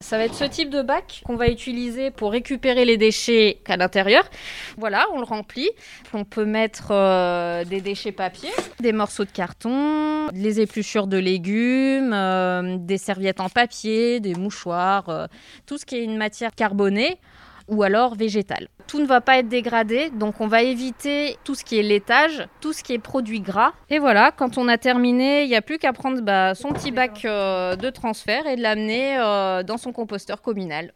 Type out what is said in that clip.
Ça va être ce type de bac qu'on va utiliser pour récupérer les déchets à l'intérieur. Voilà, on le remplit. On peut mettre des déchets papier, des morceaux de carton, les épluchures de légumes, des serviettes en papier, des mouchoirs, tout ce qui est une matière carbonée ou alors végétale. Tout ne va pas être dégradé, donc on va éviter tout ce qui est laitage, tout ce qui est produit gras. Et voilà, quand on a terminé, il n'y a plus qu'à prendre son petit bac de transfert et de l'amener dans son composteur communal.